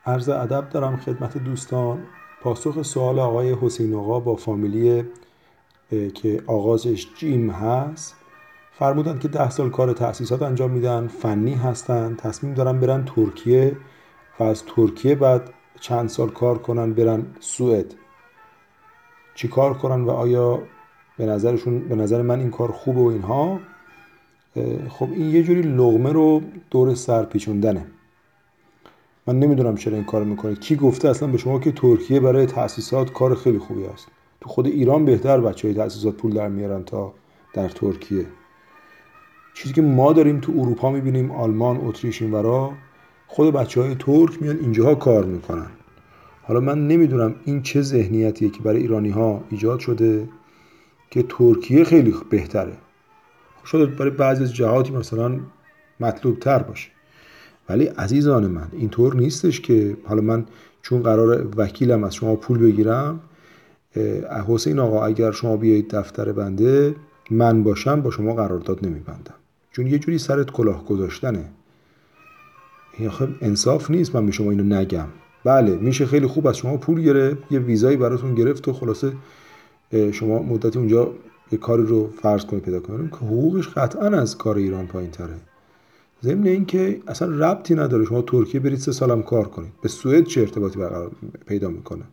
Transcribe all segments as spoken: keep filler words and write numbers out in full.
عرض ادب دارم خدمت دوستان. پاسخ سوال آقای حسین آقا با فامیلی که آغازش جیم هست، فرمودند که ده سال کار تأسیسات انجام میدن، فنی هستن، تصمیم دارن برن ترکیه و از ترکیه بعد چند سال کار کنن برن سوئد. چی کار کنن و آیا به نظرشون به نظر من این کار خوبه و اینها. خب این یه جوری لقمه رو دور سر پیچوندنه. من نمیدونم چرا این کارو میکنید. کی گفته اصلا به شما که ترکیه برای تأسیسات کار خیلی خوبی است؟ تو خود ایران بهتر بچهای تأسیسات پول در میارن تا در ترکیه. چیزی که ما داریم تو اروپا میبینیم، آلمان، اتریش، اینورا خود بچهای ترک میان اینجاها کار میکنن. حالا من نمیدونم این چه ذهنیتیه که برای ایرانی ها ایجاد شده که ترکیه خیلی بهتره. شاید برای بعضی از جهاتی مثلا مطلوب تر باشه، ولی عزیزان من اینطور نیستش که حالا من چون قرار وکیلم از شما پول بگیرم، حسین آقا اگر شما بیایید دفتر بنده من باشم با شما قرارداد نمیبندم، چون یه جوری سرت کلاه گذاشتنه. این خب انصاف نیست من به شما اینو نگم. بله میشه خیلی خوب از شما پول گرفت، یه ویزایی براتون گرفت و خلاصه شما مدتی اونجا یه کاری رو فرض کنید پیدا کنید که حقوقش قطعا از کار ایران پایین تره. ضمن این که اصلا ربطی نداره شما ترکیه برید سه سالم کار کنید، به سوئد چه ارتباطی برقرار پیدا میکنه؟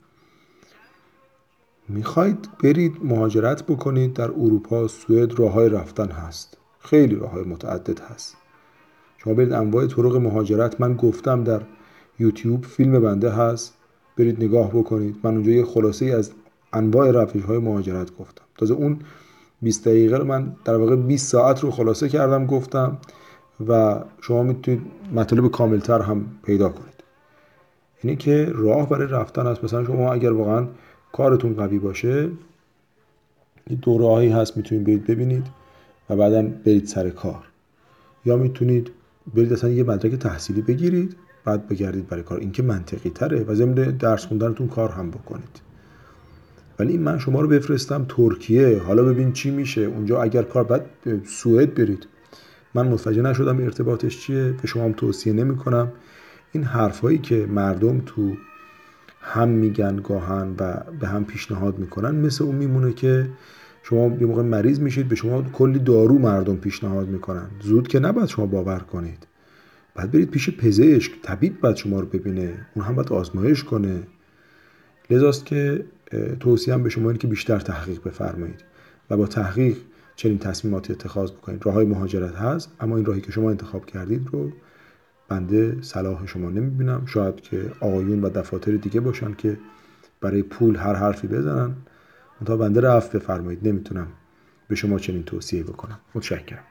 میخواید برید مهاجرت بکنید در اروپا، سوئد راههای رفتن هست، خیلی راههای متعدد هست. شما برید انواع طرق مهاجرت، من گفتم در یوتیوب فیلم بنده هست، برید نگاه بکنید. من اونجا یه خلاصه از انواع روش‌های مهاجرت گفتم. تازه اون بیست دقیقه رو من در واقع بیست ساعت رو خلاصه کردم گفتم و شما میتونید مطالب کاملتر هم پیدا کنید. اینه که راه برای رفتن هست. مثلا شما اگر واقعا کارتون قوی باشه، دو راهی هست میتونید برید ببینید و بعداً برید سر کار، یا میتونید برید اصلا یه مدرک تحصیلی بگیرید بعد بگردید برای کار. این که منطقی تره و ضمن درس خوندنتون کار هم بکنید. ولی من شما رو بفرستم ترکیه، حالا ببین چی میشه اونجا. اگر کار بعد سوئد برید، من متوجه نشدم ارتباطش چیه، به شما هم توصیه نمی کنم. این حرفایی که مردم تو هم میگن گاهن و به هم پیشنهاد میکنن مثل اون میمونه که شما یه موقع مریض میشید به شما کلی دارو مردم پیشنهاد میکنن. زود که نباید شما باور کنید، بعد برید پیش پزشک، طبیب باید شما رو ببینه، اون هم باید آزمایش کنه. لذاست که توصیه هم به شما اینه که بیشتر تحقیق بفرمایید و با تحقیق چنین تصمیماتی اتخاذ بکنید. راههای مهاجرت هست، اما این راهی که شما انتخاب کردید رو بنده صلاح شما نمیبینم. شاید که آقایون و دفاتر دیگه باشن که برای پول هر حرفی بزنن، منتها بنده رو عفو بفرمایید، نمیتونم به شما چنین توصیه بکنم. متشکرم.